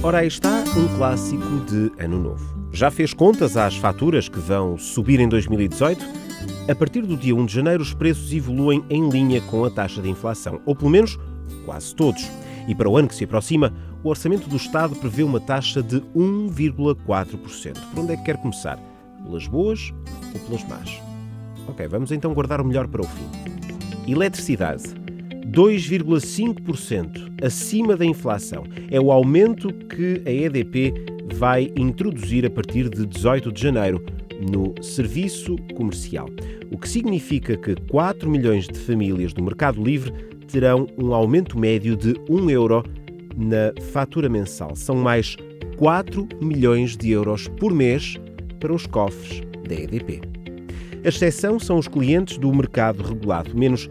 Ora, aí está um clássico de Ano Novo. Já fez contas às faturas que vão subir em 2018? A partir do dia 1 de janeiro, os preços evoluem em linha com a taxa de inflação, ou pelo menos quase todos. E para o ano que se aproxima, o Orçamento do Estado prevê uma taxa de 1,4%. Por onde é que quer começar? Pelas boas ou pelas más? Ok, vamos então guardar o melhor para o fim. Eletricidade. 2,5% acima da inflação. É o aumento que a EDP vai introduzir a partir de 18 de janeiro no serviço comercial. O que significa que 4 milhões de famílias do Mercado Livre terão um aumento médio de 1 euro na fatura mensal. São mais 4 milhões de euros por mês para os cofres da EDP. A exceção são os clientes do mercado regulado, menos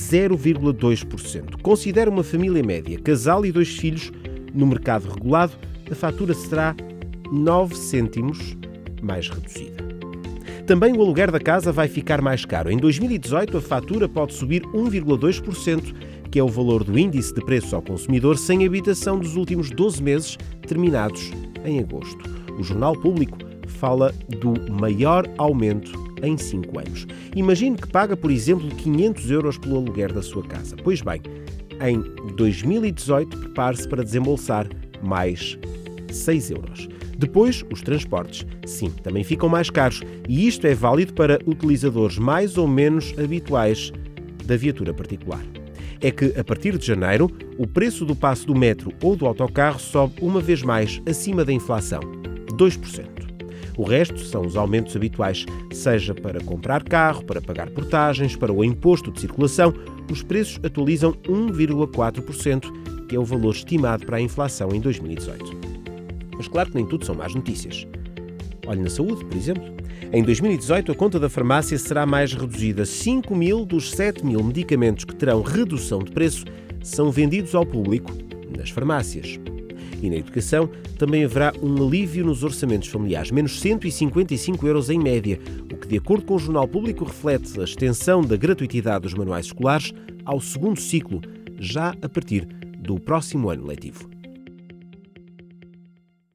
0,2%. Considera uma família média, casal e 2 filhos, no mercado regulado, a fatura será 9 cêntimos mais reduzida. Também o aluguer da casa vai ficar mais caro. Em 2018, a fatura pode subir 1,2%, que é o valor do índice de preços ao consumidor sem habitação dos últimos 12 meses, terminados em agosto. O Jornal Público fala do maior aumento em 5 anos. Imagine que paga, por exemplo, 500 euros pelo aluguer da sua casa. Pois bem, em 2018, prepare-se para desembolsar mais 6 euros. Depois, os transportes. Sim, também ficam mais caros. E isto é válido para utilizadores mais ou menos habituais da viatura particular. É que, a partir de janeiro, o preço do passe do metro ou do autocarro sobe uma vez mais acima da inflação, 2%. O resto são os aumentos habituais, seja para comprar carro, para pagar portagens, para o imposto de circulação. Os preços atualizam 1,4%, que é o valor estimado para a inflação em 2018. Mas claro que nem tudo são más notícias. Olhe na saúde, por exemplo. Em 2018, a conta da farmácia será mais reduzida. 5.000 dos 7.000 medicamentos que terão redução de preço são vendidos ao público nas farmácias. E na educação também haverá um alívio nos orçamentos familiares, menos 155 euros em média, o que, de acordo com o Jornal Público, reflete a extensão da gratuitidade dos manuais escolares ao segundo ciclo, já a partir do próximo ano letivo.